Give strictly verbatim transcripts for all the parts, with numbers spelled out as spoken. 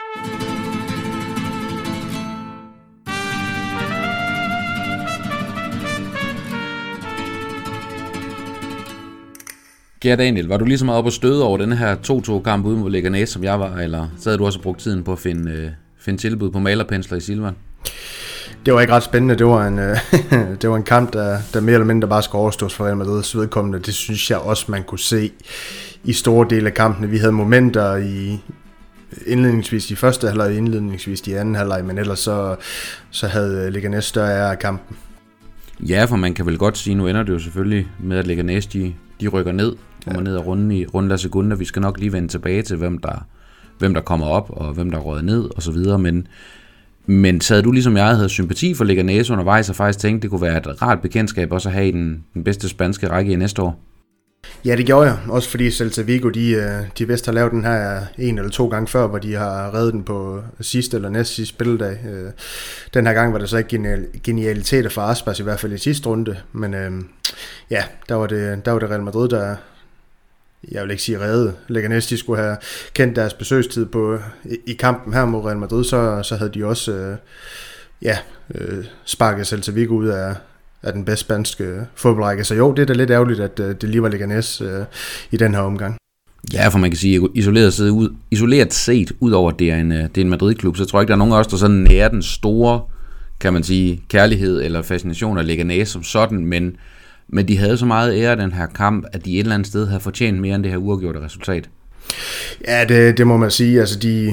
Kære Daniel, var du lige så meget oppe og støde over den her to-to-kamp uden for Leganés, som jeg var, eller så havde du også brugt tiden på at finde, øh, finde tilbud på malerpensler i Silvan? Det var ikke ret spændende. Det var en, øh, det var en kamp, der, der mere eller mindre bare skulle overstås for Real Madrids vedkommende. Det synes jeg også, man kunne se i store dele af kampene. Vi havde momenter i indledningsvis i første halvleg, indledningsvis i anden halvleg, men ellers så, så havde Leganés større ære af kampen. Ja, for man kan vel godt sige, nu ender det jo selvfølgelig med, at Leganés de, de rykker ned, kommer ja. ned og runde i runde af sekunder. Vi skal nok lige vende tilbage til, hvem der, hvem der kommer op, og hvem der røget ned, og så videre, men Men sad du ligesom jeg havde sympati for Leganés undervejs, og faktisk tænkte, det kunne være et rart bekendtskab også at have i den, den bedste spanske række i næste år? Ja, det gjorde jeg. Også fordi Celta Vigo, de, de vist har lavet den her en eller to gange før, hvor de har reddet den på sidste eller næste sidste spilledag. Den her gang var det så ikke genial, genialiteter for Aspas, i hvert fald i sidste runde. Men ja, der var det, der var det Real Madrid, der, jeg vil ikke sige reddet. Leganés, de skulle have kendt deres besøgstid på, i, i kampen her mod Real Madrid, så, så havde de også øh, ja, øh, sparket Celta Vigo ud af, af den bedste spanske fodboldrække. Så jo, det er da lidt ærgerligt, at øh, det lige var Leganés øh, i den her omgang. Ja, for man kan sige, isoleret set ud, isoleret set, ud over at det er en, det er en Madrid-klub, så tror jeg ikke, der er nogen af os, der sådan nærer den store, kan man sige, kærlighed eller fascination af Leganés som sådan, men Men de havde så meget ære den her kamp, at de et eller andet sted havde fortjent mere end det her uafgjorte resultat. Ja, det, det må man sige. Altså, de,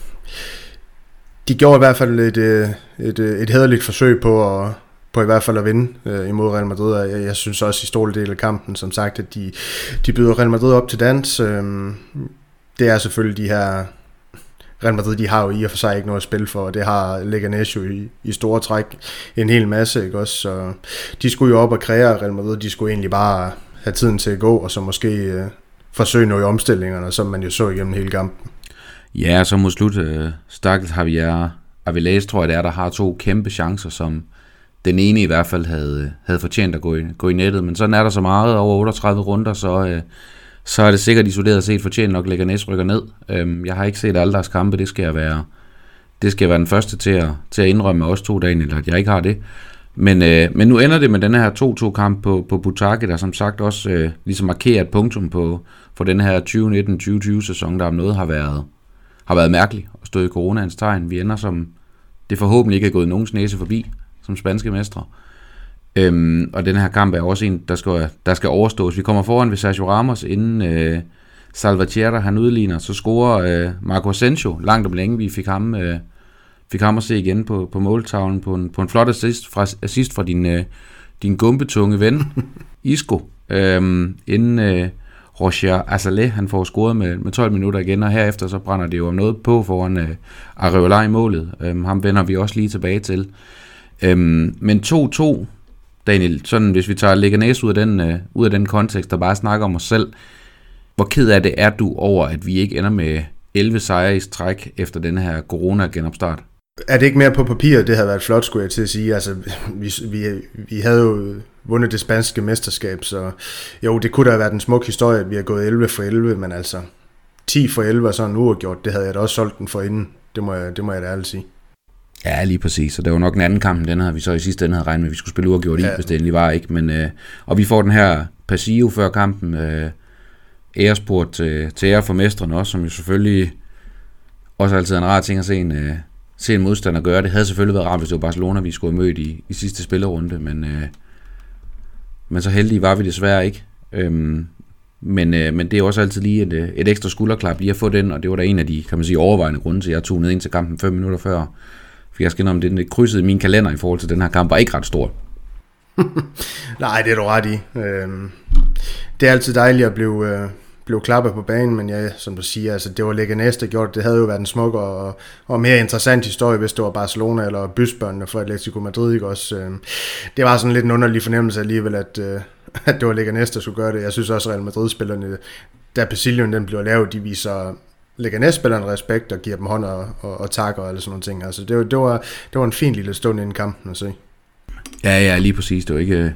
de gjorde i hvert fald et, et, et hæderligt forsøg på at, på i hvert fald at vinde øh, imod Real Madrid. Jeg, jeg synes også i store del af kampen, som sagt, at de, de byder Real Madrid op til dans. Øh, det er selvfølgelig de her... Real Madrid, de har jo i og for sig ikke noget at spille for, og det har Leganés jo i, i store træk en hel masse, ikke også? Så de skulle jo op og kreere Real Madrid, de skulle egentlig bare have tiden til at gå, og så måske øh, forsøge noget i omstillingerne, som man jo så igennem hele kampen. Ja, så mod slut, øh, stakkels Javier Avilés, tror jeg det er, der har to kæmpe chancer, som den ene i hvert fald havde, havde fortjent at gå i, gå i nettet, men sådan er der så meget over otteogtredive runder, så... Øh, så er det sikkert isoleret set fortjent nok, Leganés rykker ned. Øhm, jeg har ikke set alle deres kampe, det skal jeg være, det skal jeg være den første til at, til at indrømme også to dage, eller at jeg ikke har det. Men, øh, men nu ender det med den her to-to-kamp på, på Butaque, der som sagt også øh, ligesom markerer et punktum på, for den her tyve nitten tyve tyve sæson, der om noget har været, har været mærkelig og stået i coronaens tegn. Vi ender som, det forhåbentlig ikke er gået nogens næse forbi, som spanske mestre. Øhm, og den her kamp er også en, der skal, der skal overstås. Vi kommer foran ved Sergio Ramos, inden øh, Salvatierra han udligner, så scorer øh, Marco Asensio langt om længe. Vi fik ham, øh, fik ham at se igen på, på måltavlen på en, på en flot assist fra, assist fra din, øh, din gumbetunge ven, Isco, øhm, inden øh, Roger Azalé, han får scoret med, med tolv minutter igen, og herefter så brænder det jo om noget på foran øh, Areola i målet. Øhm, ham vender vi også lige tilbage til. Øhm, men to-to, Daniel, sådan hvis vi tager Leganés ud af den, øh, ud af den kontekst, der bare snakker om os selv, hvor ked af det er du over, at vi ikke ender med elleve sejre i træk efter den her corona-genopstart? Er det ikke mere på papir? Det havde været flot, skulle jeg til at sige. Altså, vi, vi, vi havde jo vundet det spanske mesterskab, så jo, det kunne da have været en smuk historie, at vi har gået elleve for elleve, men altså ti for elleve og sådan uafgjort, det havde jeg da også solgt den for inden. Det må jeg, det må jeg da ærligt sige. Ja, lige præcis. Så det var nok en anden kamp, den havde vi så i sidste ende havde regnet med, at vi skulle spille uafgjort i, ja. Hvis det endelig var, ikke? Men, øh, og vi får den her Pasillo før kampen, øh, æresport til, til ære for mestrene også, som jo selvfølgelig også altid er en rar ting at se en, øh, se en modstander gøre. Det havde selvfølgelig været rart, hvis det var Barcelona, vi skulle have mødt i, i sidste spillerunde, men, øh, men så heldige var vi desværre ikke. Øhm, men, øh, men det er også altid lige et, et ekstra skulderklap lige at få den, og det var da en af de, kan man sige, overvejende grunde til, at jeg tog ned ind til kampen fem minutter før. For jeg skal indrømme, det krydset i min kalender i forhold til den her kamp var ikke ret stort. Nej, det er du ret i. Øhm, det er altid dejligt at blive, øh, blive klappet på banen, men ja, som du siger, altså, det var Leganés, der gjorde det. Det havde jo været en smukkere og, og mere interessant historie, hvis det var Barcelona eller bysbørnene for Atletico Madrid. Ikke også? Øhm, det var sådan lidt en underlig fornemmelse alligevel, at, øh, at det var Leganés, der skulle gøre det. Jeg synes også, at Real Madrid-spillerne, da Pasilloen den blev lavet, de viser Leganés-spillerne respekt og giver dem hånd og, og, og takker eller sådan nogle ting. Altså, det, det, var, det var en fin lille stund inden kampen at se. Ja, ja, lige præcis. Det var ikke,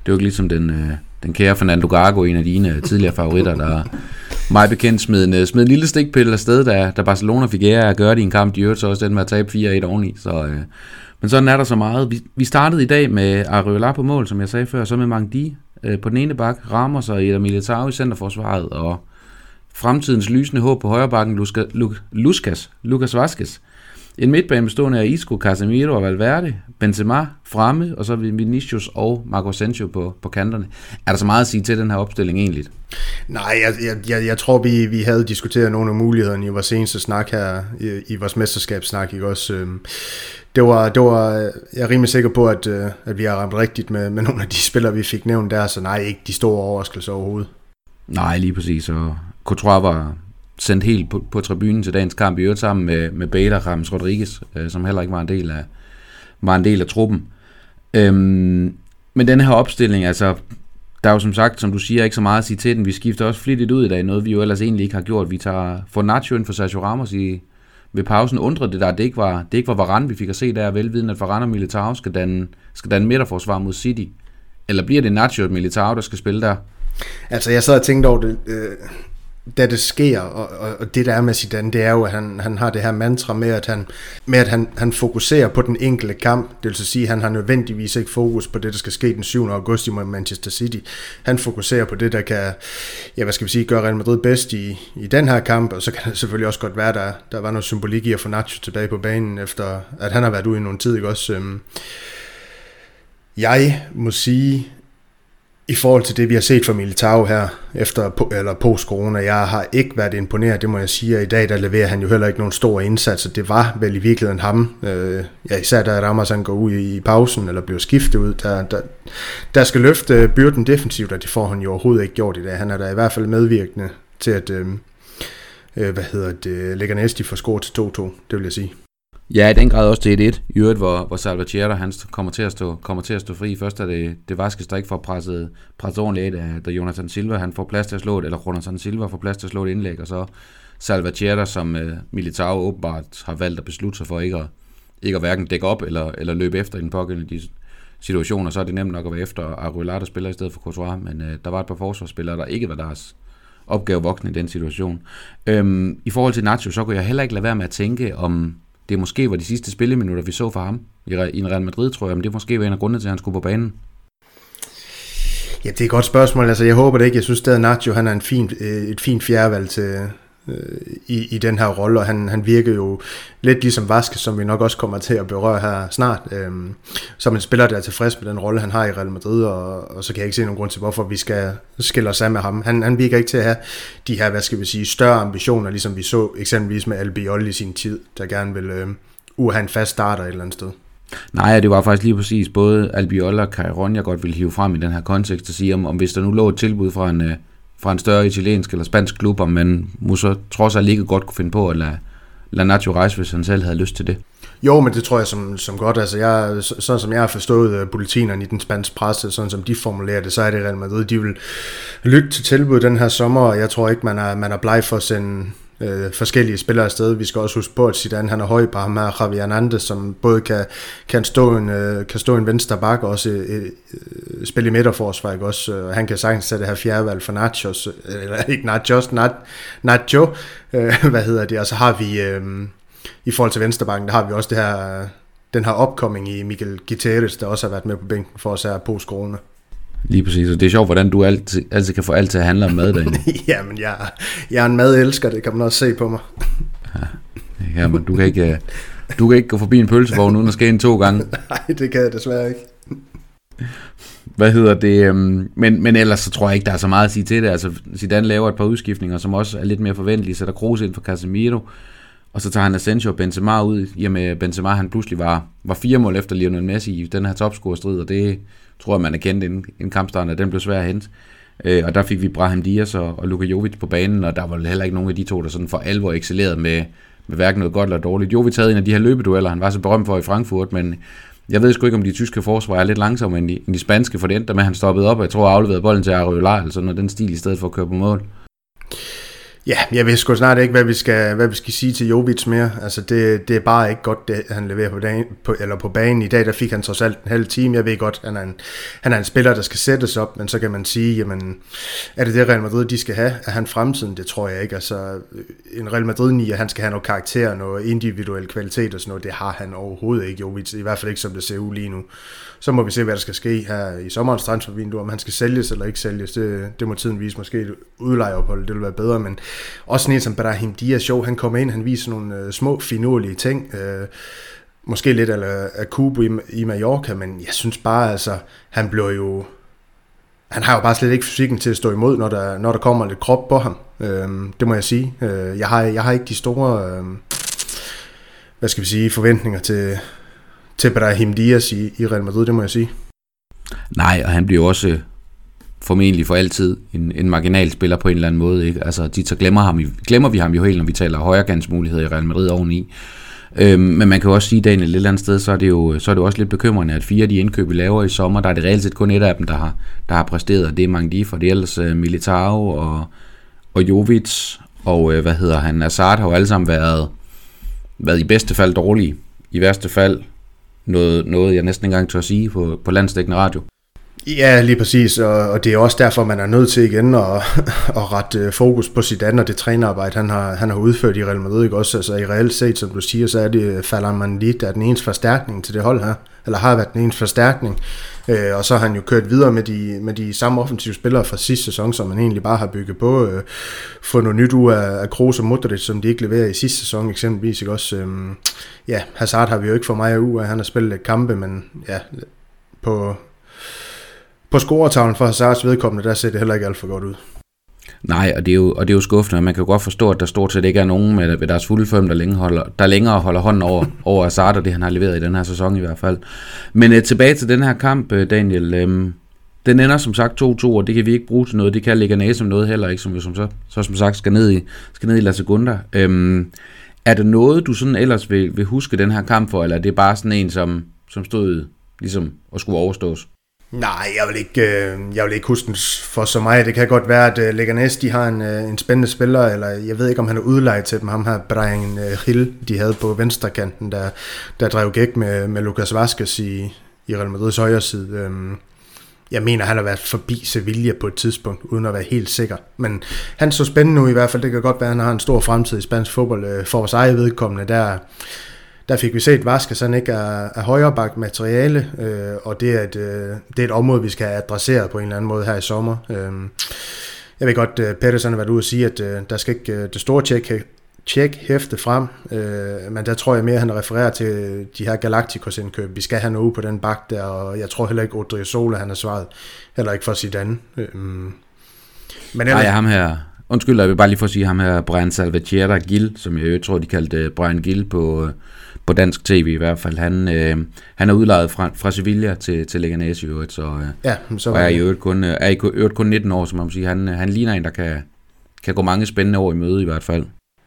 det var ikke ligesom den, øh, den kære Fernando Gago, en af dine tidligere favoritter, der meget bekendt smed en, smed en lille stikpille afsted, da, da Barcelona fik ære at gøre det i en kamp, de øvrigt så også den med at tabe fire et oveni. Så, øh, men sådan er der så meget. Vi, vi startede i dag med Arriola på mål, som jeg sagde før, så med Mangdi øh, på den ene bak, Ramos og Eder Militao i centerforsvaret, og fremtidens lysende håb på højre bakken, Luska, Lu, Luskas, Lucas Vazquez. En midtbane bestående af Isco, Casemiro og Valverde, Benzema fremme, og så Vinicius og Marco Asensio på, på kanterne. Er der så meget at sige til den her opstilling egentlig? Nej, jeg, jeg, jeg tror, vi, vi havde diskuteret nogle af mulighederne i vores seneste snak her, i, i vores mesterskabssnak, ikke også? Det var, det var, jeg er rimelig sikker på, at, at vi har ramt rigtigt med, med nogle af de spillere, vi fik nævnt der, så nej, ikke de store overraskelser overhovedet. Nej, lige præcis, og Courtois var sendt helt på, på tribunen til dagens kamp i øvrigt sammen med, med Bale og James Rodriguez, øh, som heller ikke var en del af, var en del af truppen. Øhm, men den her opstilling, altså, der er jo som sagt, som du siger, ikke så meget at sige til den. Vi skifter også flittigt ud i dag, noget vi jo ellers egentlig ikke har gjort. Vi tager for Nacho ind for Sergio Ramos i, ved pausen. Undrede det der, det ikke var, det ikke var Varane, vi fik at se der, velviden at Varane og Militao skal danne, skal danne midterforsvar mod City. Eller bliver det Nacho og Militao, der skal spille der? Altså, jeg sad og tænkte over det, øh, da det sker, og, og, og det der er med Zidane, det er jo, at han, han har det her mantra med, at, han, med, at han, han fokuserer på den enkelte kamp. Det vil så sige, at han har nødvendigvis ikke fokus på det, der skal ske den syvende august imod Manchester City. Han fokuserer på det, der kan, ja, hvad skal vi sige, gøre Real Madrid bedst i, i den her kamp, og så kan det selvfølgelig også godt være, der, der var noget symbolik i at få Nacho tilbage på banen, efter at han har været ude i nogle tid, ikke også? Øhm, jeg må sige, i forhold til det, vi har set fra Militao her, efter eller post-corona, jeg har ikke været imponeret, det må jeg sige, og i dag, der leverer han jo heller ikke nogen store indsatser. Det var vel i virkeligheden ham, øh, ja, især da Ramos han går ud i pausen, eller bliver skiftet ud, der, der, der skal løfte byrden defensivt, og det får han jo overhovedet ikke gjort i dag. Han er da i hvert fald medvirkende til, at, øh, hvad hedder det, Leganés får scoret til to to, det vil jeg sige. Ja, i den grad også til et et, i øvrigt, hvor, hvor Salvatierra han kommer til at stå, kommer til at stå fri. Først er det, det Vazquez, der ikke får presset, presset ordentligt af, da Jonathan Silva han får plads til at slå et, eller Jonathan Silva får plads til at slå et indlæg, og så Salvatierra, som uh, Militao åbenbart har valgt at beslutte sig for ikke at, ikke at hverken dække op eller, eller løbe efter i den pågældende situationer, så er det nemt nok at være efter Arriola, der spiller i stedet for Courtois, men uh, der var et par forsvarsspillere, der ikke var deres opgave voksne i den situation. Øhm, I forhold til Nacho, så kunne jeg heller ikke lade være med at tænke om det måske var de sidste spilleminutter, vi så for ham i en Real Madrid, tror jeg, men det måske var en af grundene til, at han skulle på banen. Ja, det er et godt spørgsmål. Altså, jeg håber det ikke. Jeg synes stadig, at Nacho han er en fin, et fint fjerdevalg til, øh, i, i den her rolle, og han, han virker jo lidt ligesom Vazquez, som vi nok også kommer til at berøre her snart, øh, som en spiller, der er tilfreds med den rolle, han har i Real Madrid, og, og så kan jeg ikke se nogen grund til, hvorfor vi skal skille os af med ham. Han, han virker ikke til at have de her, hvad skal vi sige, større ambitioner, ligesom vi så eksempelvis med Albiol i sin tid, der gerne vil øh, uh, have en fast starter et eller andet sted. Nej, det var faktisk lige præcis både Albiol og Cairón, jeg godt ville hive frem i den her kontekst og sige, om, om hvis der nu lå et tilbud fra en, øh, fra en større italiensk eller spansk klub, om man måske trods alt ikke godt kunne finde på at lade, lade Nacho rejse, hvis han selv havde lyst til det. Jo, men det tror jeg som, som godt. Altså jeg, sådan som jeg har forstået bulletinerne i den spanske presse, sådan som de formulerer det, så er det Real Madrid. De vil lytte til tilbud den her sommer, og jeg tror ikke, man er, man er bleg for at sende øh, forskellige spillere afsted. Vi skal også huske på, at Zidane han er høj på ham her, Javi Hernandez, som både kan, kan, stå en, øh, kan stå en venstre bak og også øh, øh, spille i midterforsvar, ikke også? Og han kan sagtens sætte det her fjerdevalg for Nachos, eller ikke Nachos, Nat, Nacho, øh, hvad hedder det, og så har vi... Øh, i forhold til venstrebakken, der har vi også det her, den her opkoming i Miguel Gutierrez, der også har været med på bænken for os her post-corona. Lige præcis, og det er sjovt, hvordan du altid, altid kan få alt til at handle om mad derinde. Ja, men jeg, jeg er en madelsker, det kan man også se på mig. Ja, men du kan ikke, du kan ikke gå forbi en pølsevogn uden at skære to gange. Nej, det kan jeg desværre ikke. Hvad hedder det? Men, men ellers så tror jeg ikke, der er så meget at sige til det. Altså, Zidane laver et par udskiftninger, som også er lidt mere forventelige. Sætter Kroos ind for Casemiro, og så tager han Asensio og Benzema ud, i og med Benzema han pludselig var, var fire mål efter Lionel Messi i den her topscorerstrid, og det tror jeg, man er kendt inden, inden kampstarten, at den blev svær at hente. Øh, og der fik vi Brahim Diaz og, og Luka Jovic på banen, og der var heller ikke nogen af de to, der sådan for alvor excellerede med, med hverken noget godt eller dårligt. Jovic havde en af de her løbedueller, han var så berømt for i Frankfurt, men jeg ved sgu ikke, om de tyske forsvar er lidt langsommere end de, end de spanske, for det endte med, at han stoppede op, og jeg tror, afleverede bolden til Arriola, eller sådan noget, den stil i stedet for at køre på mål. Ja, jeg ved sgu snart ikke, hvad vi skal, hvad vi skal sige til Jovic mere. Altså, det, det er bare ikke godt, det han leverer på, dagen, på, eller på banen. I dag, der fik han trods alt en halv time. Jeg ved godt, han er, en, han er en spiller, der skal sættes op, men så kan man sige, jamen, er det det Real Madrid, de skal have? Er han fremtiden? Det tror jeg ikke. Altså, en Real Madrid-nier, han skal have noget karakter, noget individuel kvalitet og sådan noget. Det har han overhovedet ikke, Jovic. I hvert fald ikke, som det ser ud lige nu. Så må vi se, hvad der skal ske her i sommerens transfervindue, om han skal sælges eller ikke sælges. Det, det må tiden vise. Måske et udlejeophold, det vil være bedre, men også sådan en som Brahim Diaz show, han kommer ind, han viser nogle øh, små, finurlige ting. Øh, måske lidt af, af Kubo i, i Mallorca, men jeg synes bare, altså, han blev jo... Han har jo bare slet ikke fysikken til at stå imod, når der, når der kommer lidt krop på ham. Øh, det må jeg sige. Øh, jeg, har, jeg har ikke de store, øh, hvad skal vi sige, forventninger til... til Brahim Diaz i, i Real Madrid, det må jeg sige. Nej, og han bliver også formentlig for altid en, en marginalspiller på en eller anden måde, ikke? Altså, de så glemmer, ham, glemmer vi ham jo helt, når vi taler højrekantsmuligheder i Real Madrid oveni. Øhm, men man kan jo også sige, Daniel, et eller andet sted, så er det jo, så er det jo også lidt bekymrende, at fire af de indkøb, vi laver i sommer, der er det reelt set kun et af dem, der har, der har præsteret, og det er Mangdi, for det er ellers uh, Militao og, og Jovic, og uh, hvad hedder han, Hazard har jo alle sammen været, været i bedste fald dårlige, i værste fald noget, noget jeg næsten ikke engang tør at sige på, på landsdækkende radio. Ja, lige præcis, og, og det er også derfor, man er nødt til igen at, at rette fokus på Zidane og det trænerarbejde, han har, han har udført i Real Madrid, ikke også? Altså i reelt set, som du siger, så er det Ferland Mangdi, der er den eneste forstærkning til det hold her, eller har været den eneste forstærkning, øh, og så har han jo kørt videre med de, med de samme offensive spillere fra sidste sæson, som man egentlig bare har bygget på, øh, fået noget nyt ud af, af Kroos og Modric, som de ikke leverer i sidste sæson eksempelvis, ikke også? Øh, ja, Hazard har vi jo ikke for mig ud af, han har spillet lidt kampe, men ja, på... På scoretavlen for Hazards vedkommende, der ser det heller ikke alt for godt ud. Nej, og det er jo, og det er jo skuffende, og man kan jo godt forstå, at der stort set ikke er nogen med, med deres fulde form, der, længe holder, der længere holder hånden over, over Hazard, og det han har leveret i den her sæson i hvert fald. Men uh, tilbage til den her kamp, Daniel, um, den ender som sagt to to, og det kan vi ikke bruge til noget, det kan Leganés som noget heller ikke, som vi som så, så som sagt skal ned i, skal ned i La Segunda. Um, er det noget, du sådan ellers vil, vil huske den her kamp for, eller er det bare sådan en, som, som stod ligesom og skulle overstås? Nej, jeg vil ikke, jeg vil ikke huske den for så meget. Det kan godt være, at Leganés, de har en, en spændende spiller, eller jeg ved ikke, om han er udlejet til dem, ham her Bryan Gil, de havde på venstrekanten, der, der drev gæk med, med Lucas Vazquez i, i Real Madrids højre side. Jeg mener, han har været forbi Sevilla på et tidspunkt, uden at være helt sikker. Men han så spændende nu i hvert fald. Det kan godt være, at han har en stor fremtid i spansk fodbold. For vores eget vedkommende, der... Der fik vi set, Vazquez han ikke er, er højrebak materiale, øh, og det er, et, øh, det er et område, vi skal have adresseret på en eller anden måde her i sommer. Øh, jeg ved godt, at Peters har været ude og sige, at øh, der skal ikke øh, det store tjek, tjek hæfte frem, øh, men der tror jeg mere, at han refererer til de her Galacticos-indkøb. Vi skal have noget på den bak der, og jeg tror heller ikke, Odriozola han har svaret, heller ikke for Zidane. Øh, men ellers... Ej, ham her... Undskyld, jeg vil bare lige få at sige ham her, Brian Salvatierra Gil, som jeg jo tror, de kaldte Brian Gil på, på dansk tv i hvert fald. Han, øh, han er udlejet fra, fra Sevilla til, til Leganés i øvrigt, så, øh, ja, så og er i øvrigt kun, er i øvrigt kun nitten år, som man siger. Han, han ligner en, der kan, kan gå mange spændende år i møde i hvert fald.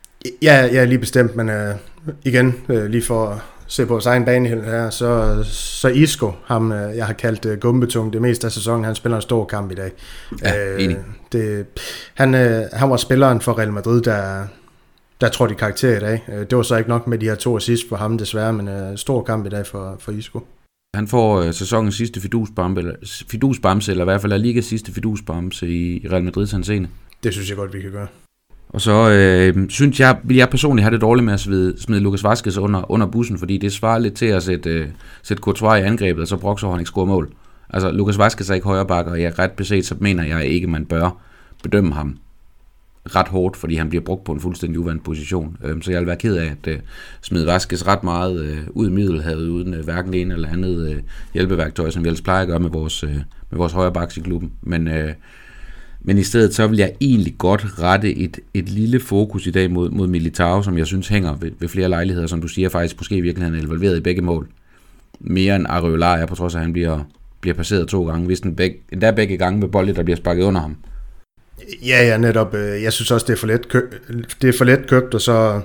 Ja, ja lige bestemt, men øh, igen, øh, lige for at se på vores egen bane her, så, så Isco, ham øh, jeg har kaldt øh, gumbetung det meste af sæsonen, han spiller en stor kamp i dag. Ja, øh, enig. Det, han, øh, han var spilleren for Real Madrid, der, der tror de karakter i dag. Det var så ikke nok med de her to assist for ham desværre, men øh, stor kamp i dag for, for Isco. Han får øh, sæsonens sidste fidusbamse, eller, fidusbamse, eller i hvert fald er ligas sidste fidusbamse i, i Real Madrids henseende. Det synes jeg godt, vi kan gøre. Og så øh, synes jeg, vil jeg personligt have det dårligt med at smide, smide Lucas Vazquez under, under bussen, fordi det svarer lidt til at sætte, øh, sætte Courtois i angrebet, og så Broxer han ikke score mål. Altså, Lucas Vazquez er ikke højre bakke, og jeg ret beset, så mener jeg ikke, man bør bedømme ham ret hårdt, fordi han bliver brugt på en fuldstændig uvandt position. Øh, så jeg vil være ked af at øh, smide Vazquez ret meget øh, ud i Middelhavet, uden øh, hverken det ene eller andet øh, hjælpeværktøj, som vi ellers plejer at gøre med vores, øh, med vores højre backs i klubben. Men... Øh, Men i stedet så vil jeg egentlig godt rette et, et lille fokus i dag mod, mod Militao, som jeg synes hænger ved, ved flere lejligheder, som du siger, faktisk måske i virkeligheden er involveret i begge mål. Mere end Areola er, på trods af, at han bliver, bliver passeret to gange, hvis den beg, endda begge gange med bolde, der bliver sparket under ham. Ja, ja, netop. Jeg synes også, det er for let, kø- det er for let købt, og så,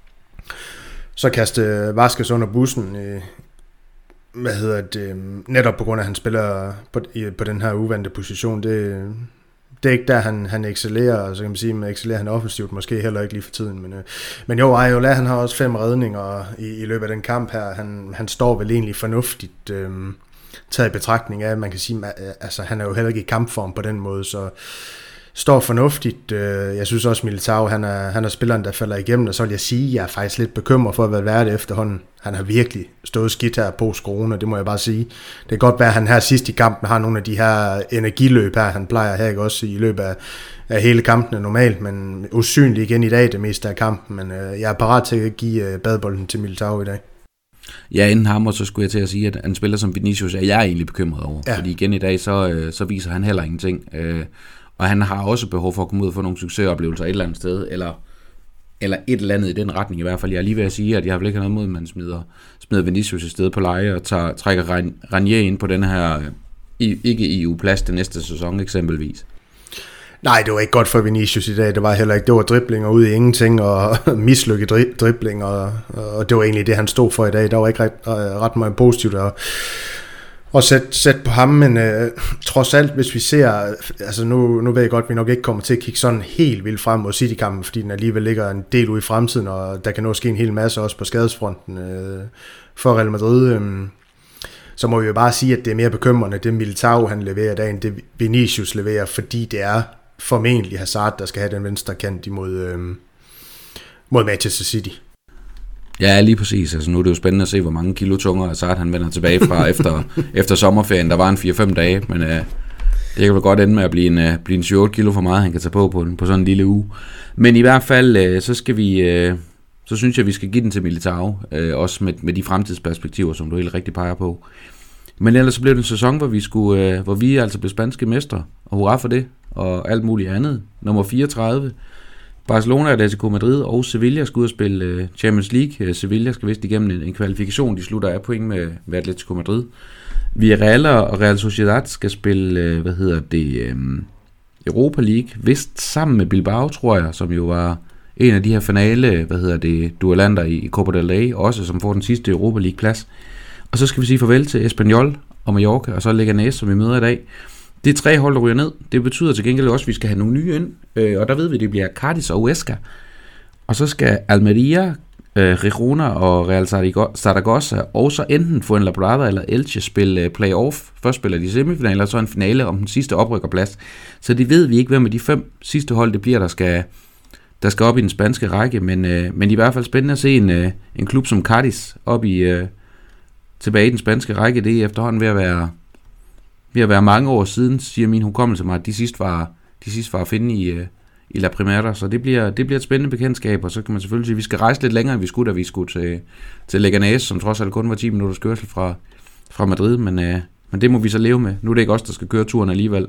så kaste Vazquez under bussen. Hvad hedder det? Netop på grund af, at han spiller på, på den her uvante position. Det det er ikke der, han, han excellerer, og så kan man sige, at excellerer han offensivt, måske heller ikke lige for tiden. Men, øh, men jo, Areola, han har også fem redninger i, i løbet af den kamp her. Han, han står vel egentlig fornuftigt øh, taget i betragtning af, man kan sige, altså han er jo heller ikke i kampform på den måde, så står fornuftigt. Jeg synes også, Militao, han er, han er spilleren, der falder igennem, og så vil jeg sige, at jeg er faktisk lidt bekymret for, at være det efterhånden. Han har virkelig stået skidt her på corona, det må jeg bare sige. Det kan godt være, at han her sidst i kampen har nogle af de her energiløb her, han plejer her, ikke også i løbet af, af hele kampen normalt, men usynlig igen i dag det meste af kampen, men jeg er parat til at give badebolden til Militao i dag. Ja, inden ham, og så skulle jeg til at sige, at han spiller som Vinicius, er jeg egentlig bekymret over, ja. Fordi igen i dag, så, så viser han heller ingenting. Og han har også behov for at komme ud og få nogle succesoplevelser et eller andet sted, eller, eller et eller andet i den retning i hvert fald. Jeg er lige ved at sige, at jeg har vel ikke noget mod, at man smider, smider Vinicius i stedet på leje, og tager, trækker Ranier ind på den her ikke E U-plads til næste sæson eksempelvis. Nej, det var ikke godt for Vinicius i dag, det var heller ikke. Det var driblinger ud i ingenting, og mislykket dri- driblinger, og, og det var egentlig det, han stod for i dag. Der var ikke ret, ret meget positivt at og sætte sæt på ham, men øh, trods alt, hvis vi ser, altså nu, nu ved jeg godt, at vi nok ikke kommer til at kigge sådan helt vildt frem mod City-kampen, fordi den alligevel ligger en del ude i fremtiden, og der kan nå ske en hel masse også på skadesfronten øh, for Real Madrid. Øh, så må vi jo bare sige, at det er mere bekymrende, det Militao han leverer i dag, end det Vinicius leverer, fordi det er formentlig Hazard, der skal have den venstre kant imod, øh, mod Manchester City. Ja, lige præcis. Altså, nu er det jo spændende at se, hvor mange kilo tungere Hazard han vender tilbage fra efter, efter sommerferien. Der var en fire fem dage, men uh, det kan vel godt ende med at blive en, uh, blive en syv otte kilo for meget, han kan tage på på, på sådan en lille uge. Men i hvert fald, uh, så skal vi, uh, så synes jeg, vi skal give den til Militao, uh, også med, med de fremtidsperspektiver, som du helt rigtig peger på. Men ellers så blev det en sæson, hvor vi, skulle, uh, hvor vi altså blev spanske mestre, og hurra for det, og alt muligt andet. Nummer fireogtredive. Barcelona, Atletico Madrid og Sevilla skal ud og spille Champions League. Sevilla skal vist igennem en, en kvalifikation. De slutter af point med, med Atletico Madrid. Villarreal og Real Sociedad skal spille, hvad hedder det, um, Europa League. Vist sammen med Bilbao, tror jeg, som jo var en af de her finale, hvad hedder det, duellanter i Copa del Rey, også som får den sidste Europa League plads. Og så skal vi sige farvel til Espanyol og Mallorca, og så Leganés, som vi møder i dag. Det er tre hold, der ryger ned. Det betyder til gengæld også, at vi skal have nogle nye ind. Øh, og der ved vi, at det bliver Cadiz og Huesca. Og så skal Almeria, øh, Girona og Real Zaragoza og så enten Fuenlabrada eller Elche spille playoff. Først spiller de semifinaler, og så en finale om den sidste oprykkerplads. Så det ved vi ikke, hvem af de fem sidste hold det bliver, der skal, der skal op i den spanske række. Men, øh, men i hvert fald spændende at se en, øh, en klub som Cadiz op i, øh, tilbage i den spanske række. Det er efterhånden ved at være... ved at være mange år siden, siger min hukommelse mig, at de sidste var, de sidste var at finde i, uh, i La Primera, så det bliver, det bliver et spændende bekendtskab, og så kan man selvfølgelig sige, at vi skal rejse lidt længere, end vi skulle, da vi skulle til, til Leganés, som trods alt kun var ti minutters kørsel fra, fra Madrid, men, uh, men det må vi så leve med. Nu er det ikke os, der skal køre turen alligevel.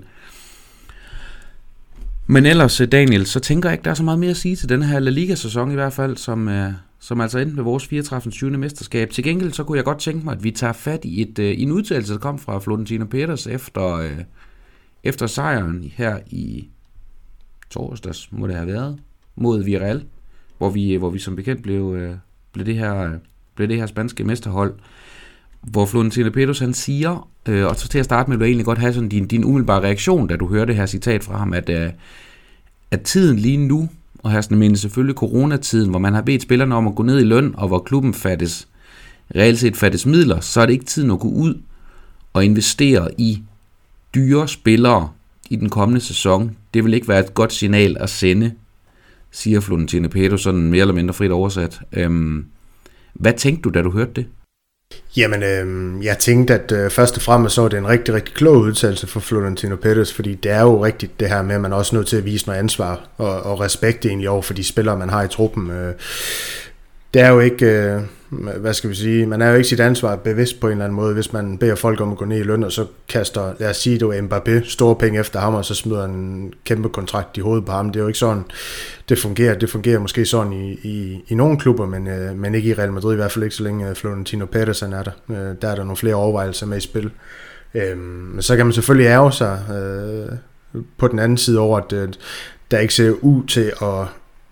Men ellers, Daniel, så tænker jeg ikke, der er så meget mere at sige til den her La Liga-sæson i hvert fald, som... Uh, som altså endte med vores fireogtredive syvende mesterskab. Til gengæld så kunne jeg godt tænke mig, at vi tager fat i, et, uh, i en udtalelse, der kom fra Florentino Pérez efter, uh, efter sejren her i torsdags, må det have været, mod Villarreal, hvor vi, hvor vi som bekendt blev, uh, blev, det her, blev det her spanske mesterhold, hvor Florentino Pérez han siger, uh, og så til at starte med, vil du egentlig godt have sådan din, din umiddelbare reaktion, da du hører det her citat fra ham, at, uh, at tiden lige nu, og her sådan mener selvfølgelig coronatiden, hvor man har bedt spillerne om at gå ned i løn, og hvor klubben fattes, reelt set fattes midler, så er det ikke tiden at gå ud og investere i dyre spillere i den kommende sæson. Det vil ikke være et godt signal at sende, siger Florentino Pérez, sådan mere eller mindre frit oversat. Øhm, hvad tænkte du, da du hørte det? Jamen, øh, jeg tænkte, at øh, først og fremmest så var det en rigtig, rigtig klog udtalelse for Florentino Pérez, fordi det er jo rigtigt det her med, at man er også nødt til at vise noget ansvar og, og respekt egentlig over for de spillere, man har i truppen. Øh, det er jo ikke, øh, hvad skal vi sige, man er jo ikke sit ansvar bevidst på en eller anden måde, hvis man beder folk om at gå ned i løn, og så kaster, lad os sige, det var Mbappé, store penge efter ham, og så smider en kæmpe kontrakt i hovedet på ham. Det er jo ikke sådan, det fungerer. Det fungerer måske sådan i, i, i nogle klubber, men, øh, men ikke i Real Madrid, i hvert fald ikke så længe Florentino Pérez er der. Øh, der er der nogle flere overvejelser med i spil. Øh, men så kan man selvfølgelig ærge sig øh, på den anden side over, at øh, der ikke ser ud til at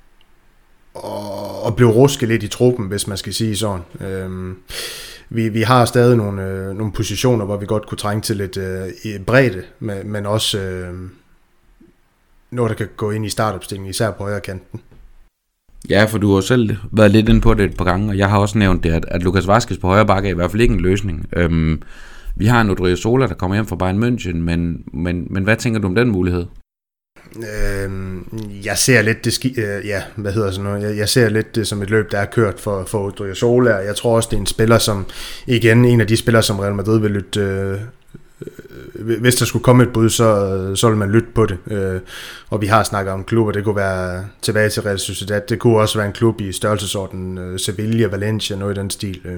og blive rusket lidt i truppen, hvis man skal sige sådan. Øhm, vi, vi har stadig nogle, øh, nogle positioner, hvor vi godt kunne trænge til lidt øh, bredde, men, men også, øh, noget, der kan gå ind i startopstillingen, især på højre kanten. Ja, for du har selv været lidt inde på det et par gange, og jeg har også nævnt det, at, at Lucas Vazquez på højre bakke er i hvert fald ikke en løsning. Øhm, vi har en Odriozola, der kommer hjem fra Bayern München, men, men, men hvad tænker du om den mulighed? Øhm, jeg ser lidt det ski, øh, ja, hvad hedder sådan noget? Jeg, jeg ser lidt det som et løb, der er kørt for, for Odriozola, og jeg tror også, det er en spiller, som igen, en af de spillere, som Real Madrid vil lytte, øh, hvis der skulle komme et bud, så, så vil man lytte på det. Øh, og vi har snakket om klubber, det kunne være tilbage til Real Sociedad, det kunne også være en klub i størrelsesorden, øh, Sevilla, Valencia, noget i den stil. Øh,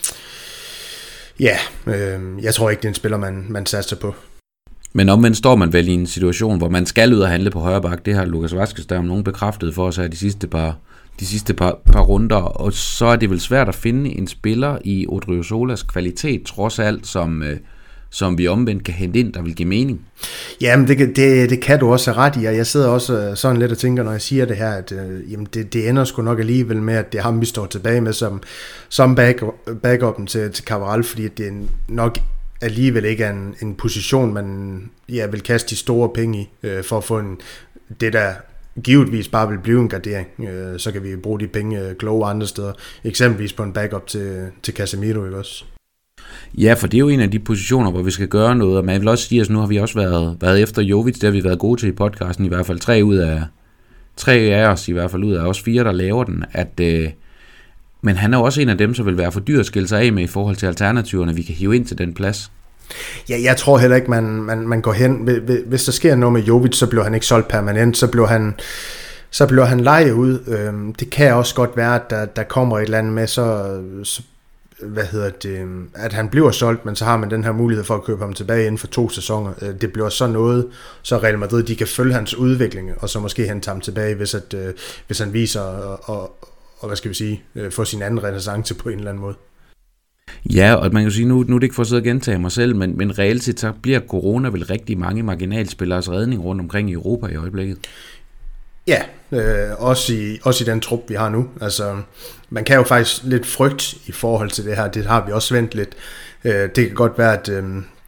ja, øh, jeg tror ikke, det er en spiller, man, man satser på. Men omvendt står man vel i en situation, hvor man skal ud og handle på højre bak. Det har Lucas Vazquez der om nogen bekræftet for os her de sidste par, de sidste par, par runder. Og så er det vel svært at finde en spiller i Odriozolas kvalitet, trods alt, som, øh, som vi omvendt kan hente ind, der vil give mening. Jamen, det, det, det kan du også have ret i, og jeg sidder også sådan lidt og tænker, når jeg siger det her, at øh, jamen det, det ender sgu nok alligevel med, at det er ham, vi står tilbage med som, som back, backupen til, til Cabral, fordi det er nok alligevel ikke er en, en position, man ja, vil kaste de store penge i, øh, for at få en, det, der givetvis bare vil blive en gardering. Øh, så kan vi bruge de penge øh, kloge andre steder. Eksempelvis på en backup til, til Casemiro, ikke også? Ja, for det er jo en af de positioner, hvor vi skal gøre noget, og man vil også sige, at nu har vi også været, været efter Jovic, det har vi været gode til i podcasten, i hvert fald tre ud af, tre af os, i hvert fald ud af os fire, der laver den, at øh, men han er også en af dem, som vil være for dyr at skille sig af med i forhold til alternativerne, vi kan hive ind til den plads. Ja, jeg tror heller ikke, man, man, man går hen. Hvis der sker noget med Jovic, så bliver han ikke solgt permanent, så bliver han, så bliver han lejet ud. Det kan også godt være, at der, der kommer et eller andet med, så, så hvad hedder det, at han bliver solgt, men så har man den her mulighed for at købe ham tilbage inden for to sæsoner. Det bliver så noget, så Real Madrid, de kan følge hans udvikling, og så måske hente ham tilbage, hvis, at, hvis han viser og, og, og hvad skal vi sige, få sin anden renæssance på en eller anden måde. Ja, og man kan sige, nu, nu er det ikke for at sidde og gentage mig selv, men, men reelt set, så bliver corona vel rigtig mange marginalspilleres redning rundt omkring i Europa i øjeblikket. Ja, øh, også, i, også i den trup, vi har nu. Altså, man kan jo faktisk lidt frygt i forhold til det her. Det har vi også vendt lidt. Øh, det kan godt være, at, øh,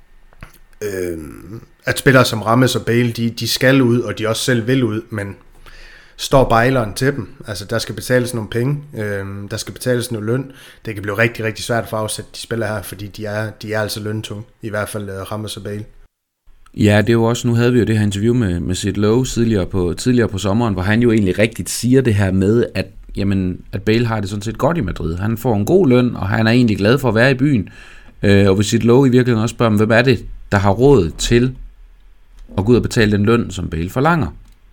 øh, at spillere som Rames og Bale, de, de skal ud, og de også selv vil ud, men står bejleren til dem. Altså, der skal betales nogle penge, øh, der skal betales noget løn. Det kan blive rigtig, rigtig svært for at afsætte de spillere her, fordi de er, de er altså løntunge, i hvert fald øh, Rames og Bale. Ja, det er jo også, nu havde vi jo det her interview med, med Sid Lowe tidligere på, tidligere på sommeren, hvor han jo egentlig rigtigt siger det her med, at, jamen, at Bale har det sådan set godt i Madrid. Han får en god løn, og han er egentlig glad for at være i byen. Øh, og hvis Sid Lowe i virkeligheden også spørger, hvem er det, der har råd til at gå ud og betale den løn, som Bale forlanger?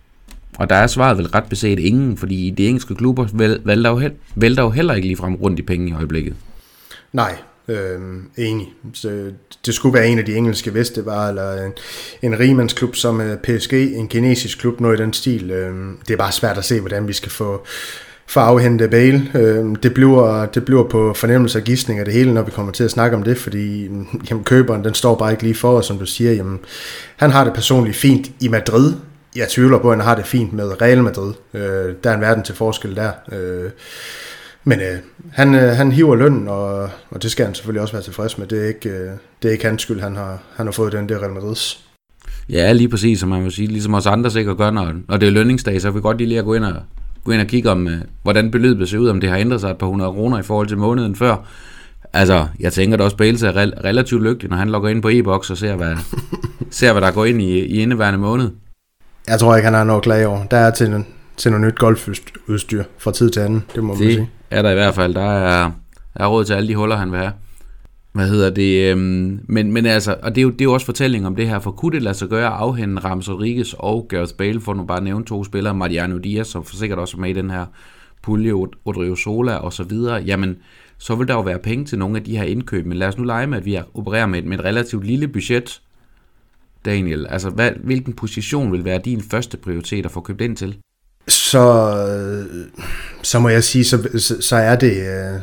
Og der er svaret vel ret beset ingen, fordi de engelske klubber vælter jo, he- vælter jo heller ikke ligefrem rundt i penge i øjeblikket. Nej, øh, enig. Så det skulle være en af de engelske Vestevarer, eller en, en rimandsklub som P S G, en kinesisk klub, noget i den stil. Øh, det er bare svært at se, hvordan vi skal få, få afhentet Bale. Øh, det, bliver, det bliver på fornemmelse og gidsning af det hele, når vi kommer til at snakke om det, fordi jamen, køberen, den står bare ikke lige for os, som du siger. Jamen, han har det personligt fint i Madrid. Jeg tvivler på, at han har det fint med Real Madrid. Øh, der er en verden til forskel der. Øh, men øh, han, øh, han hiver lønnen, og, og det skal han selvfølgelig også være tilfreds med. Det er ikke, øh, det er ikke hans skyld, han har, han har fået den der Real Madrids. Ja, lige præcis, som man må sige. Ligesom os andre sikkert gør, når, når det er lønningsdag, så vil vi godt lige at gå ind og, gå ind og kigge om, øh, hvordan beløbet ser ud, om det har ændret sig et par hundrede kroner i forhold til måneden før. Altså, jeg tænker da også, Bale er re- relativt lykkelig, når han logger ind på e-boks og ser, hvad, ser, hvad der går ind i, i indeværende måned. Jeg tror ikke, han har noget at klage over. Der er til, til noget nyt golfudstyr fra tid til anden, det må man sige. Det er der i hvert fald. Der er, der er råd til alle de huller, han vil have. Hvad hedder det? Øhm, men, men altså, og det er, jo, det er jo også fortælling om det her, for kunne det lade sig gøre at afhænde Rames Rodriguez og Gareth Bale, for nu bare at nævne to spillere, Mariano Diaz, som for sikkert også er med i den her pulje, Odriozola og så videre, jamen, så vil der jo være penge til nogle af de her indkøb, men lad os nu lege med, at vi opererer med et, med et relativt lille budget. Daniel, altså hvad, hvilken position vil være din første prioritet at få købt ind til? Så, så må jeg sige, så, så er det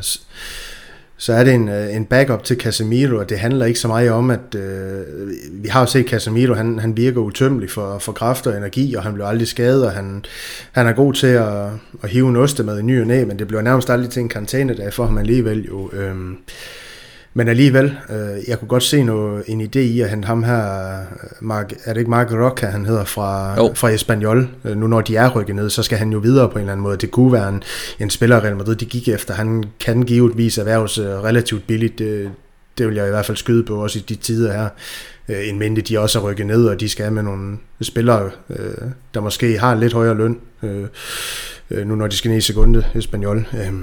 så er det en, en backup til Casemiro, og det handler ikke så meget om, at øh, vi har jo set Casemiro, han, han virker utømmelig for, for kraft og energi, og han bliver aldrig skadet, og han, han er god til at, at hive en oste med i ny og næ, men det bliver nærmest aldrig til en karantænedag for ham alligevel jo. Øh, Men alligevel, øh, jeg kunne godt se noget, en idé i at hente ham her, Mark, er det ikke Mark Roca, han hedder, fra, fra Espanyol. Øh, nu når de er rykket ned, så skal han jo videre på en eller anden måde. Det kunne være en, en spiller, Real Madrid de gik efter. Han kan givetvis erhverves øh, relativt billigt. Det, det vil jeg i hvert fald skyde på, også i de tider her. Øh, en mente, de også er rykket ned, og de skal have med nogle spillere, øh, der måske har lidt højere løn, øh, øh, nu når de skal ned i sekunde, Espanyol. Øh,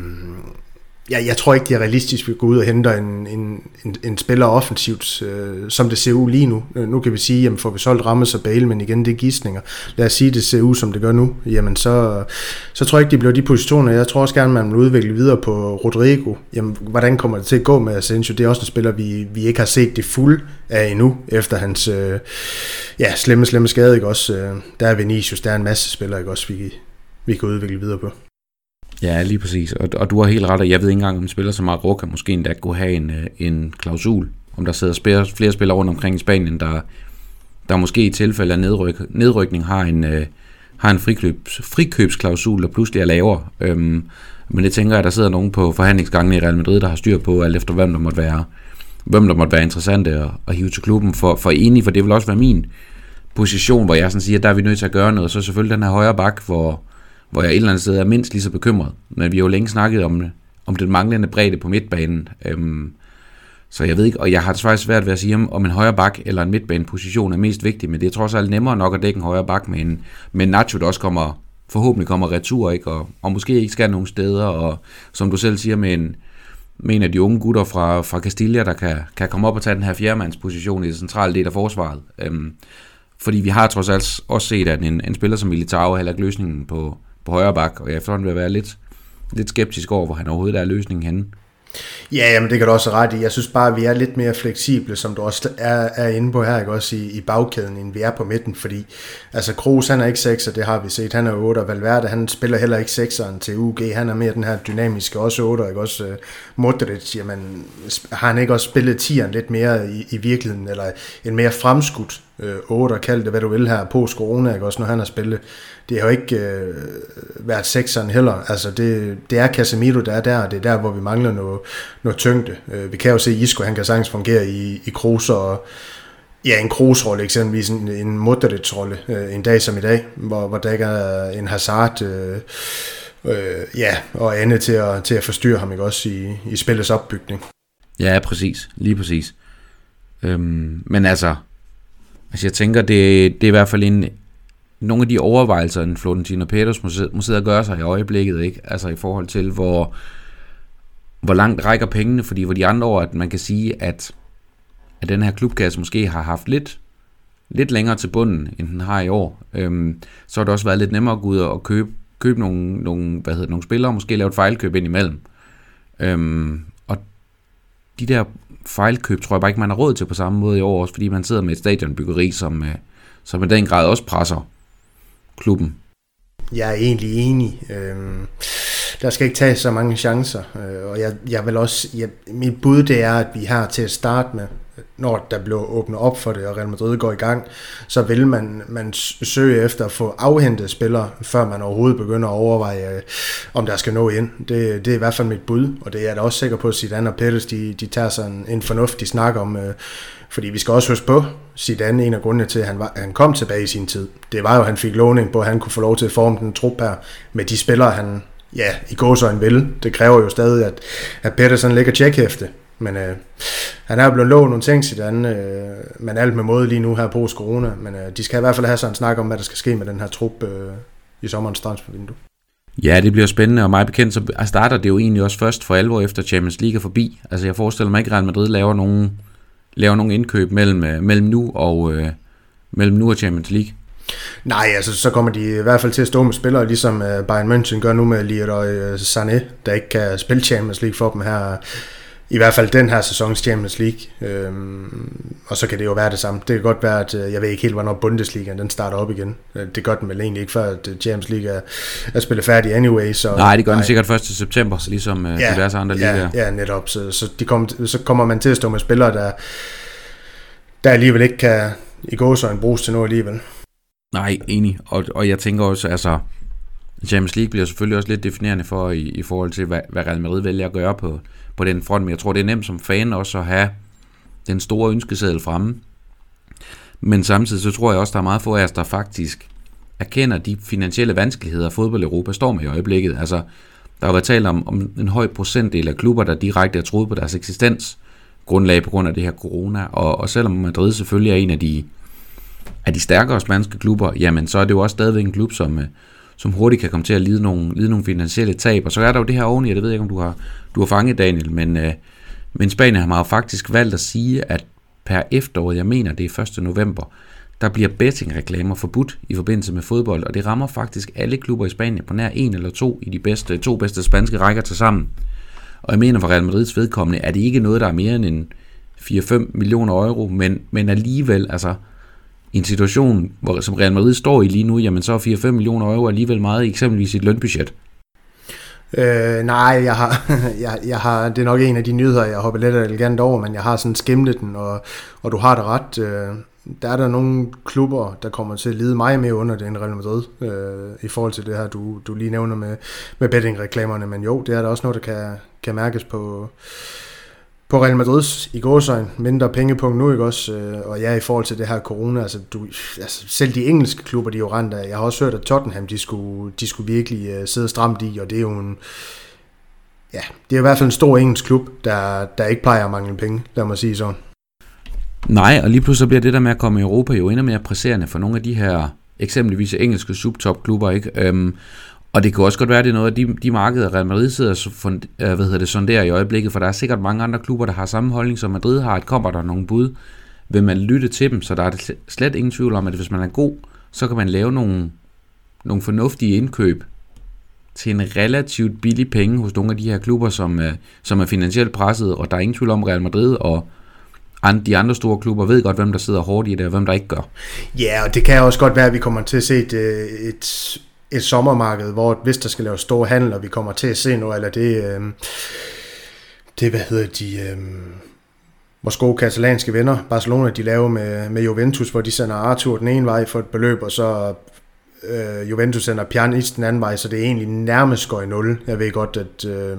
Ja, jeg tror ikke, det er realistisk, at vi går ud og henter en, en, en, en spiller offensivt, øh, som det ser ud lige nu. Øh, nu kan vi sige, jamen får vi solgt Ramos og Bale, men igen, det er gidsninger. Lad os sige, det ser ud, som det gør nu. Jamen, så, så tror jeg ikke, det bliver de positioner. Jeg tror også gerne, man vil udvikle videre på Rodrigo. Jamen, hvordan kommer det til at gå med Asensio? Det er også en spiller, vi, vi ikke har set det fuld af endnu, efter hans øh, ja, slemme, slemme skade. Ikke? Også, øh, der er Vinicius, der er en masse spillere, ikke? Også, vi, vi kan udvikle videre på. Ja, lige præcis. Og, og du har helt ret, og jeg ved ikke engang, om en spiller som Marroca måske endda kunne have en, en klausul, om der sidder spiller, flere spillere rundt omkring i Spanien, der, der måske i tilfælde af nedryk, nedrykning har en, uh, har en frikøbs, frikøbsklausul, der pludselig er lavere. Um, men det tænker jeg, at der sidder nogen på forhandlingsgangen i Real Madrid, der har styr på, alt efter hvem der måtte være, hvem der måtte være interessante at, at hive til klubben for, for enig, for det vil også være min position, hvor jeg sådan siger, at der er vi nødt til at gøre noget. Så selvfølgelig den her højre bak, hvor hvor jeg et eller andet sted er mindst lige så bekymret. Men vi har jo længe snakket om, om den manglende bredde på midtbanen. Øhm, så jeg ved ikke, og jeg har det faktisk svært ved at sige, om en højre bak eller en midtbaneposition er mest vigtig, men det er trods alt nemmere nok at dække en højre bak med en, med en Nacho, der også kommer, forhåbentlig kommer retur, ikke? Og, og måske ikke skal nogen steder, og som du selv siger, med en, med en af de unge gutter fra, fra Castilla, der kan, kan komme op og tage den her fjerdemandsposition i det centrale del af forsvaret. Øhm, fordi vi har trods alt også set, at en, en spiller som Militao heller ikke løsningen på på højre bak, og jeg efterhånden vil være lidt, lidt skeptisk over, hvor han overhovedet er løsningen henne. Ja, jamen det kan du også ret i. Jeg synes bare, at vi er lidt mere fleksible, som du også er, er inde på her, ikke? Også i, i bagkæden, end vi er på midten, fordi altså Kroos, han er ikke sekser, det har vi set, han er otter, Valverde, han spiller heller ikke sekseren til U G, han er mere den her dynamiske, også otter, ikke? Også uh, Modric, jamen har han ikke også spillet tieren lidt mere i, i virkeligheden, eller en mere fremskudt øh, otter, kald det hvad du vil her, post-corona, ikke? Også når han har spillet. Det har jo ikke øh, været sekseren heller. Altså det, det er Casemiro, der er der, og det er der, hvor vi mangler noget, noget tyngde. Øh, vi kan jo se, at Isco, han kan sagtens fungere i, i Kroos og ja, en Kroos-rolle, eksempelvis en, en Modric-rolle, øh, en dag som i dag, hvor, hvor der ikke er en Hazard, øh, øh, ja, og andet til at, til at forstyrre ham, ikke også i, i spillets opbygning. Ja, præcis. Lige præcis. Øhm, men altså, altså, jeg tænker, det, det er i hvert fald en nogle af de overvejelser, en Florentino Pérez må sidde og gøre sig i øjeblikket, ikke? Altså i forhold til, hvor, hvor langt rækker pengene, fordi hvor de andre år, at man kan sige, at, at den her klubkasse måske har haft lidt, lidt længere til bunden, end den har i år. Øhm, så har det også været lidt nemmere at gå ud og købe, købe nogle, nogle, hvad hedder, nogle spillere, og måske lave et fejlkøb ind imellem. Øhm, og de der fejlkøb, tror jeg bare ikke, man har råd til på samme måde i år, også fordi man sidder med et stadionbyggeri, som, som i den grad også presser klubben. Jeg er egentlig enig. Øhm, der skal ikke tages så mange chancer, øh, og jeg, jeg vil også, jeg, mit bud det er, at vi har til at starte med, når der bliver åbnet op for det, og Real Madrid går i gang, så vil man, man søge efter at få afhentet spillere, før man overhovedet begynder at overveje, øh, om der skal nå ind. Det, det er i hvert fald mit bud, og det er jeg da også sikker på, at Zidane og Pérez, de, de tager sig en, en fornuftig snak om, øh, fordi vi skal også huske på, Zidane, en af grundene til, at han, var, han kom tilbage i sin tid, det var jo, at han fik lovning på, at han kunne få lov til at forme den trup her, med de spillere, han, ja, i går så en vil. Det kræver jo stadig, at, at Pedersen ligger tjekhæfte. Men øh, han er jo blevet lovet nogle ting, Zidane, øh, men alt med måde lige nu her på corona. Men øh, de skal i hvert fald have sådan en snak om, hvad der skal ske med den her trup øh, i sommerens transfervindue. Ja, det bliver spændende, og mig bekendt, så starter det jo egentlig også først for alvor efter Champions League er forbi. Altså jeg forestiller mig ikke, at Real Madrid laver nogle, laver nogle indkøb mellem, mellem nu og øh, mellem nu og Champions League. Nej, altså så kommer de i hvert fald til at stå med spillere, ligesom Bayern München gør nu med Leroy Sané, der ikke kan spille Champions League for dem her, i hvert fald den her sæsons Champions League. Øhm, og så kan det jo være det samme. Det kan godt være, at jeg ved ikke helt, hvornår Bundesliga den starter op igen. Det gør den vel egentlig ikke, før at Champions League er, er spillet færdig anyway. Så, nej, det gør den sikkert først til september, så ligesom ja, diverse andre ja, ligaer. Ja, netop. Så, så, de kommer, så kommer man til at stå med spillere, der, der alligevel ikke kan i gåseøjne bruges til noget alligevel. Nej, enig. Og, og jeg tænker også, altså, Champions League bliver selvfølgelig også lidt definerende for i, i forhold til, hvad, hvad Real Madrid vælger at gøre på, på den front, men jeg tror, det er nemt som fan også at have den store ønskeseddel fremme. Men samtidig så tror jeg også, der er meget få af os, der faktisk erkender de finansielle vanskeligheder, fodbold Europa står med i øjeblikket. Altså, der har været talt om, om en høj procentdel af klubber, der direkte er troet på deres eksistensgrundlag på grund af det her corona, og, og selvom Madrid selvfølgelig er en af de, af de stærkere spanske klubber, jamen så er det jo også stadigvæk en klub, som, som hurtigt kan komme til at lide nogle, lide nogle finansielle tab, og så er der jo det her oveni, og det ved jeg ikke, om du har, du har fanget, Daniel, men, øh, men Spanien har jo faktisk valgt at sige, at per efteråret, jeg mener det er første november, der bliver bettingreklamer forbudt i forbindelse med fodbold, og det rammer faktisk alle klubber i Spanien på nær en eller to i de bedste, to bedste spanske rækker til sammen. Og jeg mener for Real Madrids vedkommende, er det ikke noget, der er mere end en fire til fem millioner euro, men, men alligevel, altså i en situation, hvor, som Real Madrid står i lige nu, jamen så er fire til fem millioner euro alligevel meget i eksempelvis et lønbudget. Øh, nej, jeg har, jeg, jeg har, det er nok en af de nyheder, jeg hopper lidt elegant over, men jeg har sådan skimlet den, og, og du har det ret. Øh, der er der nogle klubber, der kommer til at lide meget mere under det end Real Madrid, øh, i forhold til det her, du, du lige nævner med, med bettingreklamerne, men jo, det er der også noget, der kan, kan mærkes på, på Real Madrids i gåseøjne, mindre pengepunkt nu, ikke også, øh, og ja, i forhold til det her corona, altså, du, altså selv de engelske klubber, de er jo rent af, jeg har også hørt, at Tottenham, de skulle, de skulle virkelig uh, sidde stramt i, og det er jo en, ja, det er i hvert fald en stor engelsk klub, der, der ikke plejer at mangle penge, lad mig sige sådan. Nej, og lige pludselig bliver det der med at komme i Europa jo endnu mere presserende for nogle af de her, eksempelvis engelske subtopklubber, ikke? Øhm, og det kan også godt være, det er noget af de, de markeder, Real Madrid sidder fund, øh, hvad hedder det, sonderer i øjeblikket, for der er sikkert mange andre klubber, der har samme holdning som Madrid har, at kommer der nogle bud, vil man lytte til dem, så der er det slet ingen tvivl om, at hvis man er god, så kan man lave nogle, nogle fornuftige indkøb til en relativt billig penge hos nogle af de her klubber, som, øh, som er finansielt presset, og der er ingen tvivl om Real Madrid og de andre store klubber ved godt, hvem der sidder hårdt i det, og hvem der ikke gør. Ja, og det kan også godt være, at vi kommer til at se et, et, et sommermarked, hvor hvis der skal laves store handler, vi kommer til at se noget, eller det, øh, det hvad hedder de, øh, vores gode katalanske venner, Barcelona, de laver med, med Juventus, hvor de sender Arthur den ene vej for et beløb, og så øh, Juventus sender Pjanic den anden vej, så det er egentlig nærmest går i nul. Jeg ved godt, at øh,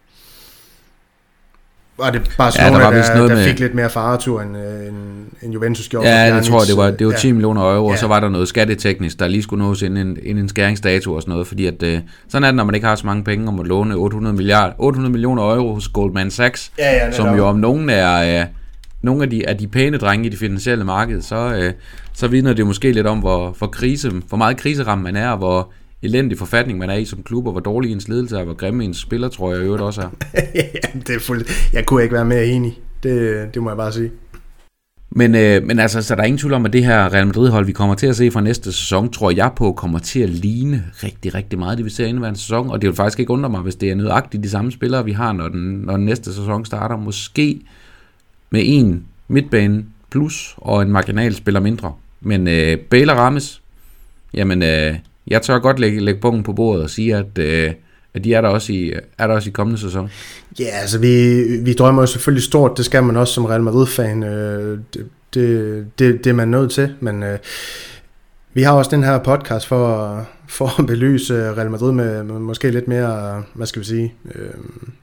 var det Barcelona, ja, der, var der, der med... fik lidt mere for Arthur, end, end, end Juventus gjorde. Ja, jeg tror, det var, det var ja. ti millioner euro, ja. Og så var der noget skatteteknisk, der lige skulle nås ind en, en skæringsdato og sådan noget, fordi at, øh, sådan er det, når man ikke har så mange penge om at låne otte hundrede milliarder, otte hundrede millioner euro hos Goldman Sachs, ja, ja, som jo om nogen er, øh, nogle af de, af de pæne drenge i det finansielle marked, så, øh, så vidner det måske lidt om, hvor, hvor, krise, hvor meget kriseramme man er, og hvor elendig forfatning man er i som klub, og hvor dårlig ens ledelse er, hvor grimme ens spiller, tror jeg, øvrigt også er. Ja, det er fuldt. Jeg kunne ikke være mere enig. Det, det må jeg bare sige. Men, øh, men altså, så der er ingen tvivl om, at det her Real Madrid-hold, vi kommer til at se fra næste sæson, tror jeg på, kommer til at ligne rigtig, rigtig meget, det vi ser indeværende sæson, og det vil faktisk ikke undre mig, hvis det er nøjagtigt de samme spillere, vi har, når den, når den næste sæson starter, måske med en midtbane plus, og en marginal spiller mindre. Men øh, Bale og Rames, jamen... Øh, Jeg tør godt lægge, lægge punkten på bordet og sige, at, øh, at de er der, også i, er der også i kommende sæson. Ja, altså vi, vi drømmer jo selvfølgelig stort, det skal man også som Real Madrid-fan, øh, det, det, det, det er man nødt til, men øh, vi har også den her podcast for, for at belyse Real Madrid med, med måske lidt mere, hvad skal vi sige, øh,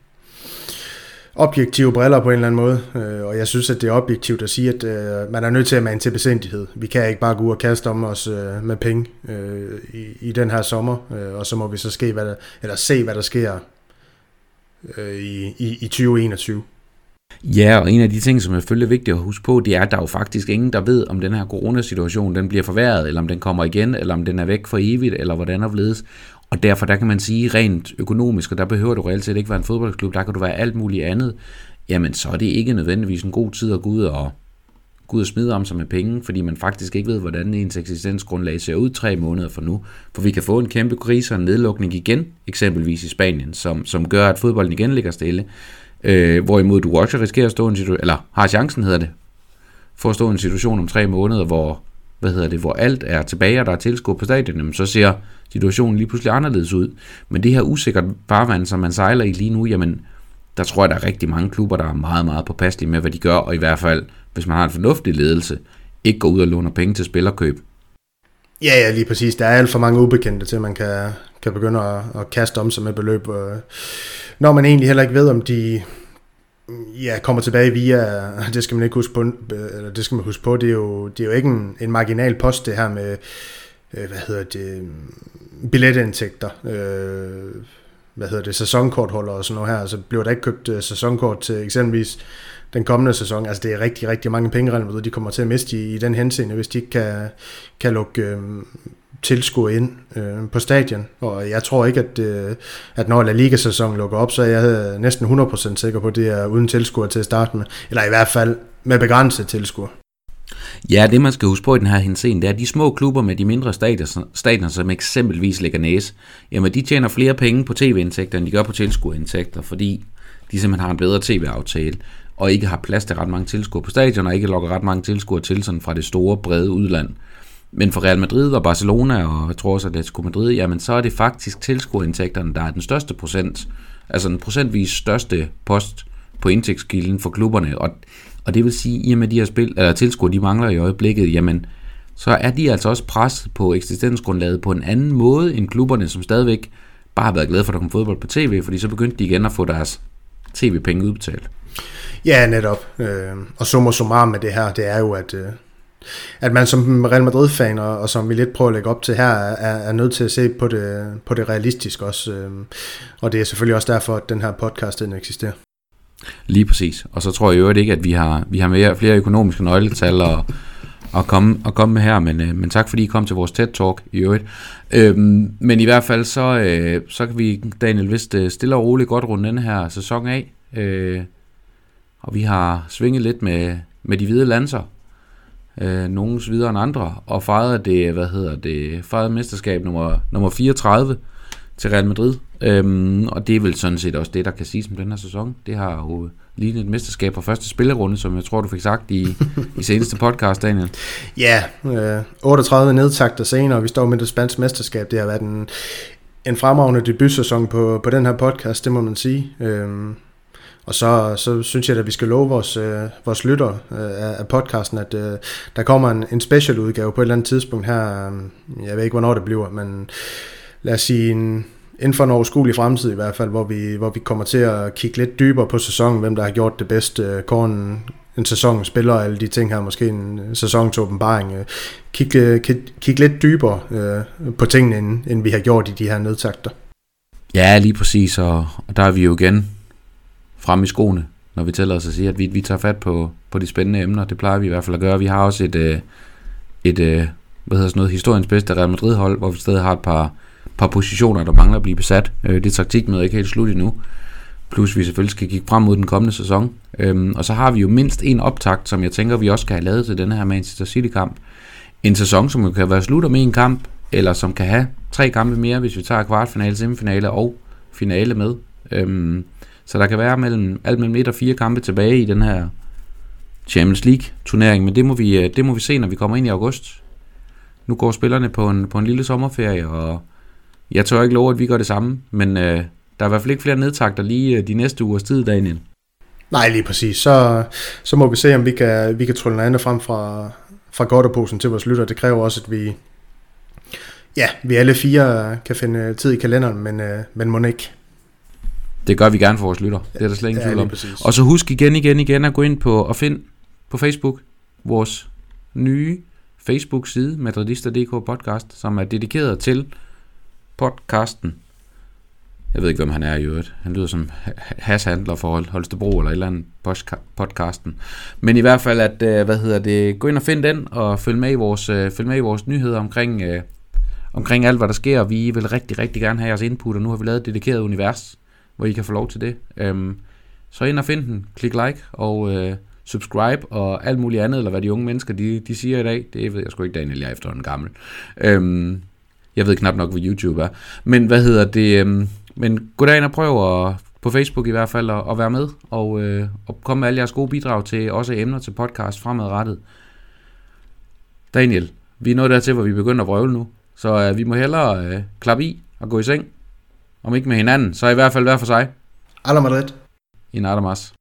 objektive briller på en eller anden måde, og jeg synes, at det er objektivt at sige, at øh, man er nødt til at mane til besindighed. Vi kan ikke bare gå ud og kaste om os øh, med penge øh, i, i den her sommer, øh, og så må vi så ske, hvad der, eller se, hvad der sker øh, i, i, i tyve enogtyve. Ja, og en af de ting, som er selvfølgelig vigtigt at huske på, det er, at der er jo faktisk ingen, der ved, om den her coronasituation, den bliver forværret, eller om den kommer igen, eller om den er væk for evigt, eller hvordan der ledes. Og derfor, der kan man sige rent økonomisk, og der behøver du reelt set ikke være en fodboldklub, der kan du være alt muligt andet, jamen så er det ikke nødvendigvis en god tid at gå ud og, gå ud og smide om sig med penge, fordi man faktisk ikke ved, hvordan ens eksistensgrundlag ser ud tre måneder fra nu. For vi kan få en kæmpe krise og en nedlukning igen, eksempelvis i Spanien, som, som gør, at fodbolden igen ligger stille. Øh, hvorimod du også risikerer at stå en situation, eller har chancen, hedder det, for at stå i en situation om tre måneder, hvor, hvad hedder det, hvor alt er tilbage, og der er tilskuere på stadionet, så ser situationen lige pludselig anderledes ud. Men det her usikkert farvand, som man sejler i lige nu, jamen, der tror jeg, der er rigtig mange klubber, der er meget, meget påpasselige med, hvad de gør, og i hvert fald, hvis man har en fornuftig ledelse, ikke går ud og låner penge til spillerkøb. Ja, ja, lige præcis. Der er alt for mange ubekendte til, man kan, kan begynde at, at kaste om sig med beløb, øh, når man egentlig heller ikke ved, om de ja, kommer tilbage via, det skal man ikke huske på, eller det skal man huske på, det er jo, det er jo ikke en, en marginal post, det her med, øh, hvad hedder det, billetindtægter, øh, hvad hedder det, sæsonkortholder og sådan noget her, altså bliver der ikke købt uh, sæsonkort til eksempelvis den kommende sæson, altså det er rigtig, rigtig mange penge, Real Madrid, de kommer til at miste i, i den henseende, hvis de ikke kan, kan lukke øh, tilskuere ind øh, på stadion, og jeg tror ikke, at, øh, at når La Liga-sæsonen lukker op, så er jeg næsten hundrede procent sikker på, at det er uden tilskuere til at starte med, eller i hvert fald med begrænset tilskuere. Ja, det man skal huske på i den her henseende, det er, at de små klubber med de mindre stadioner, som eksempelvis Leganés, jamen de tjener flere penge på tv-indtægter, end de gør på tilskuerindtægter, fordi de simpelthen har en bedre tv-aftale, og ikke har plads til ret mange tilskuere på stadion, og ikke lokker ret mange tilskuere til sådan fra det store, brede udland. Men for Real Madrid og Barcelona, og jeg tror også, at Atletico Madrid, jamen så er det faktisk tilskuerindtægterne, der er den største procent, altså den procentvis største post på indtægtskilden for klubberne, og Og det vil sige, i og med de her spil, eller tilskuere, de mangler i øjeblikket, jamen, så er de altså også presset på eksistensgrundlaget på en anden måde end klubberne, som stadigvæk bare har været glade for, at der kom fodbold på tv, fordi så begyndte de igen at få deres tv-penge udbetalt. Ja, netop. Øh, og summa summarum med det her, det er jo, at, øh, at man som Real Madrid-fan, og, og som vi lidt prøver at lægge op til her, er, er nødt til at se på det, på det realistiske også. Øh, og det er selvfølgelig også derfor, at den her podcast den eksisterer. Lige præcis. Og så tror jeg jo ikke, at vi har, vi har mere, flere økonomiske nøgletal at, at, komme, at komme med her, men, øh, men tak fordi I kom til vores TED-talk i øvrigt. Øhm, men i hvert fald så, øh, så kan vi, Daniel, vist stille og roligt godt runde den her sæson af. Øh, og vi har svinget lidt med, med de hvide lanser, øh, nogens videre end andre, og fejret det, hvad hedder det, fejret mesterskab nummer, nummer fireogtredive til Real Madrid. Øhm, og det er vel sådan set også det, der kan siges om den her sæson. Det har jo lignet et mesterskab på første spillerunde, som jeg tror, du fik sagt i, i seneste podcast, Daniel. Ja, øh, otteogtredive nedtakter senere, vi står med det spanske mesterskab. Det har været en, en fremragende debutsæson på, på den her podcast, det må man sige. Øhm, og så, så synes jeg, at vi skal love vores, øh, vores lytter øh, af podcasten, at øh, der kommer en, en special udgave på et eller andet tidspunkt her. Jeg ved ikke, hvornår det bliver, men lad os sige en inden for en overskuelig fremtid i hvert fald, hvor vi, hvor vi kommer til at kigge lidt dybere på sæsonen, hvem der har gjort det bedste, kåre en, en sæson spiller, og alle de ting her, måske en sæson til åbenbaring. Kigge kig, kig lidt dybere øh, på tingene, end, end vi har gjort i de her nedtakter. Ja, lige præcis, og, og der er vi jo igen fremme i skoene, når vi tæller os at sige, at vi, vi tager fat på, på de spændende emner. Det plejer vi i hvert fald at gøre. Vi har også et, et, et hvad hedder sådan noget, historiens bedste Real Madrid-hold, hvor vi stadig har et par par positioner, der mangler at blive besat. Det er taktik med ikke helt slut endnu. Plus vi selvfølgelig skal kigge frem mod den kommende sæson. Og så har vi jo mindst en optakt, som jeg tænker, vi også skal have lavet til denne her Manchester City-kamp. En sæson, som kan være slutter med en kamp, eller som kan have tre kampe mere, hvis vi tager kvartfinale, semifinale og finale med. Så der kan være mellem, alt mellem et og fire kampe tilbage i den her Champions League-turnering, men det må vi, det må vi se, når vi kommer ind i august. Nu går spillerne på en, på en lille sommerferie, og jeg tør ikke love, at vi gør det samme, men øh, der er i hvert fald ikke flere nedtakter lige øh, de næste ugers tid, Daniel. Nej, lige præcis. Så, så må vi se, om vi kan, vi kan trylle noget andet frem fra, fra godterposen til vores lytter. Det kræver også, at vi, ja, vi alle fire kan finde tid i kalenderen, men, øh, men må ikke. Det gør vi gerne for vores lytter. Det er der slet ingen tvivl om. Og så husk igen, igen, igen at gå ind på og find på Facebook vores nye Facebook-side, Madridista punktum d k podcast, som er dedikeret til podcasten. Jeg ved ikke, hvem han er i øvrigt. Han lyder som hashandler for Holstebro eller et eller andet podcasten. Men i hvert fald, at, hvad hedder det, gå ind og find den, og følg med i vores, følg med i vores nyheder omkring, øh, omkring alt, hvad der sker. Vi vil rigtig, rigtig gerne have jeres input, og nu har vi lavet et dedikeret univers, hvor I kan få lov til det. Øhm, så ind og find den, klik like, og øh, subscribe, og alt muligt andet, eller hvad de unge mennesker, de, de siger i dag. Det ved jeg sgu ikke, Daniel, jeg er efterhånden gammel. Øhm, Jeg ved knap nok, hvad YouTube er. Men hvad hedder det? Øhm, men gå derind og prøv at, på Facebook i hvert fald at, at være med, og, øh, og komme med alle jeres gode bidrag til også emner til podcast fremadrettet. Daniel, vi er nået dertil, hvor vi begynder at vrøvle nu. Så øh, vi må hellere øh, klappe i og gå i seng. Om ikke med hinanden, så i hvert fald hver for sig. Alla Madrid. I Nadamas.